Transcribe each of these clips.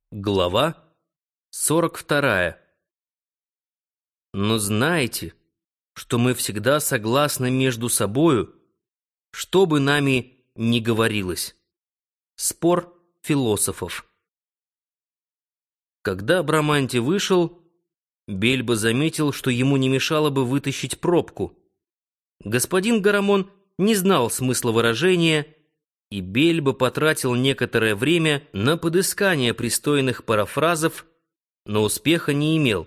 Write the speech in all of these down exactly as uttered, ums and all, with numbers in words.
Глава сорок вторая. Но знаете, что мы всегда согласны между собою, что бы нами ни говорилось. Спор философов. Когда Браманти вышел, Бельбо заметил, что ему не мешало бы вытащить пробку. Господин Гарамон не знал смысла выражения, и Бельбо потратил некоторое время на подыскание пристойных парафразов, но успеха не имел.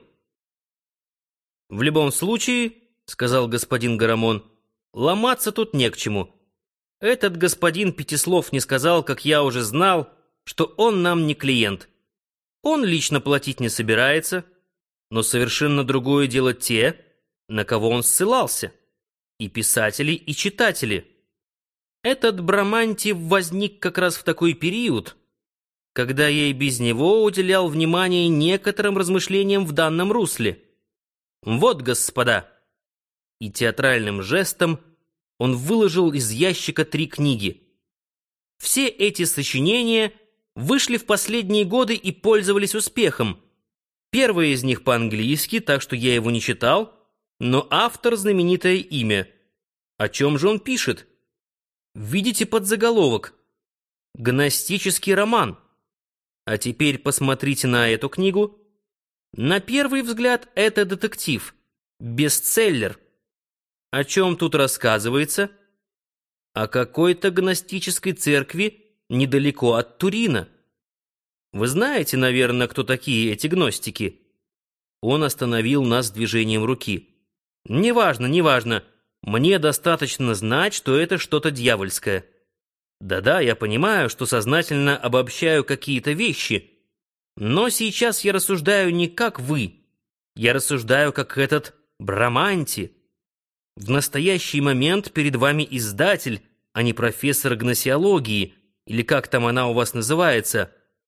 «В любом случае, — сказал господин Гарамон, — ломаться тут не к чему. Этот господин пяти слов не сказал, как я уже знал, что он нам не клиент. Он лично платить не собирается, но совершенно другое дело те, на кого он ссылался, и писатели, и читатели. Этот Браманти возник как раз в такой период, когда я и без него уделял внимание некоторым размышлениям в данном русле. Вот, господа!» И театральным жестом он выложил из ящика три книги. Все эти сочинения вышли в последние годы и пользовались успехом. Первое из них по-английски, так что я его не читал, но автор — знаменитое имя. О чем же он пишет? Видите подзаголовок «Гностический роман». А теперь посмотрите на эту книгу. На первый взгляд это детектив, бестселлер. О чем тут рассказывается? О какой-то гностической церкви недалеко от Турина. Вы знаете, наверное, кто такие эти гностики? Он остановил нас движением руки. «Неважно, неважно. Мне достаточно знать, что это что-то дьявольское. Да-да, я понимаю, что сознательно обобщаю какие-то вещи, но сейчас я рассуждаю не как вы. Я рассуждаю как этот Браманти. В настоящий момент перед вами издатель, а не профессор гносеологии, или как там она у вас называется.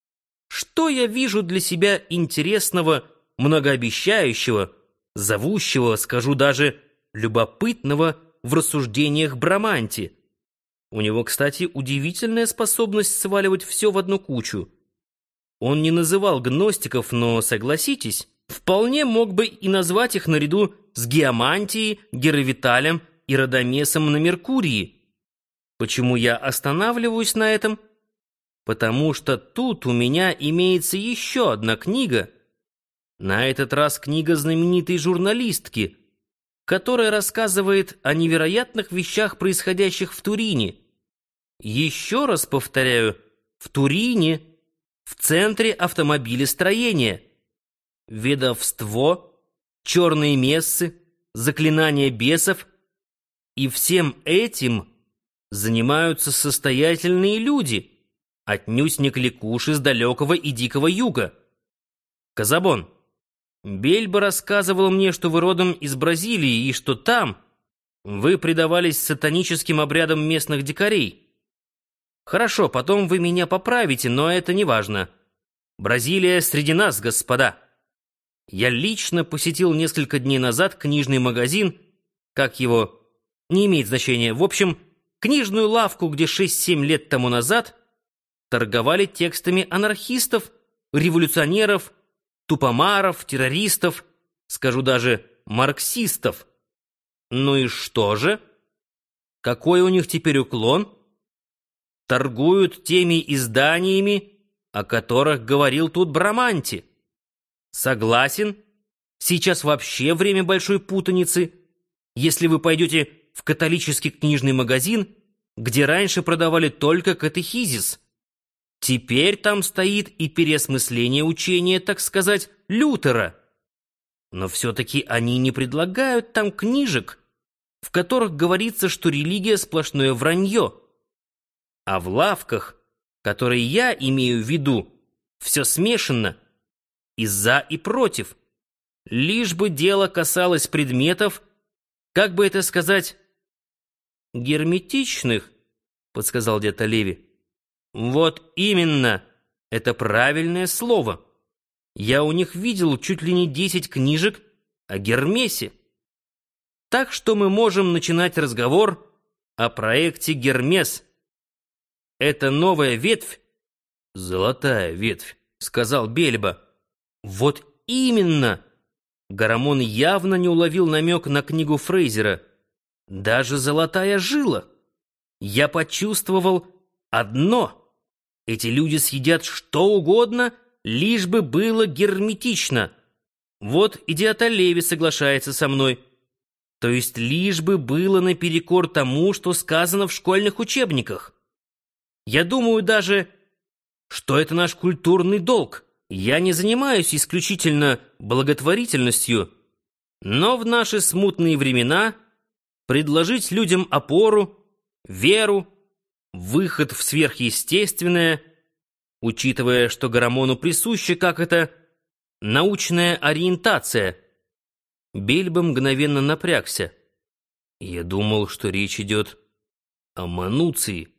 Что я вижу для себя интересного, многообещающего, зовущего, скажу даже, любопытного в рассуждениях Браманти? У него, кстати, удивительная способность сваливать все в одну кучу. Он не называл гностиков, но, согласитесь, вполне мог бы и назвать их наряду с Геомантией, Геровиталем и Радамесом на Меркурии. Почему я останавливаюсь на этом? Потому что тут у меня имеется еще одна книга, на этот раз книга знаменитой журналистки, которая рассказывает о невероятных вещах, происходящих в Турине. Еще раз повторяю, в Турине, в центре автомобилестроения. Ведовство, черные мессы, заклинания бесов. И всем этим занимаются состоятельные люди, отнюдь не кликуши с далекого и дикого юга. Казабон, Бельбо рассказывал мне, что вы родом из Бразилии и что там вы предавались сатаническим обрядам местных дикарей. Хорошо, потом вы меня поправите, но это не важно. Бразилия среди нас, господа. Я лично посетил несколько дней назад книжный магазин, как его, не имеет значения, в общем, книжную лавку, где шесть-семь лет тому назад торговали текстами анархистов, революционеров, тупомаров, террористов, скажу даже марксистов. Ну и что же? Какой у них теперь уклон? Торгуют теми изданиями, о которых говорил тут Браманти. Согласен, сейчас вообще время большой путаницы. Если вы пойдете в католический книжный магазин, где раньше продавали только катехизис, теперь там стоит и переосмысление учения, так сказать, Лютера. Но все-таки они не предлагают там книжек, в которых говорится, что религия сплошное вранье. А в лавках, которые я имею в виду, все смешано, и за, и против. Лишь бы дело касалось предметов, как бы это сказать, герметичных, подсказал дед Леви. Вот именно, это правильное слово. Я у них видел чуть ли не десять книжек о Гермесе. Так что мы можем начинать разговор о проекте «Гермес». Это новая ветвь, золотая ветвь, сказал Бельбо. «Вот именно!» Гарамон явно не уловил намек на книгу Фрейзера. «Даже золотая жила!» Я почувствовал одно: эти люди съедят что угодно, лишь бы было герметично. Вот и Диатолеви соглашается со мной. То есть лишь бы было наперекор тому, что сказано в школьных учебниках. Я думаю даже, что это наш культурный долг. Я не занимаюсь исключительно благотворительностью, но в наши смутные времена предложить людям опору, веру, выход в сверхъестественное, учитывая, что Гарамону присуща, как это, научная ориентация. Бельбо мгновенно напрягся. Я думал, что речь идет о Мануции.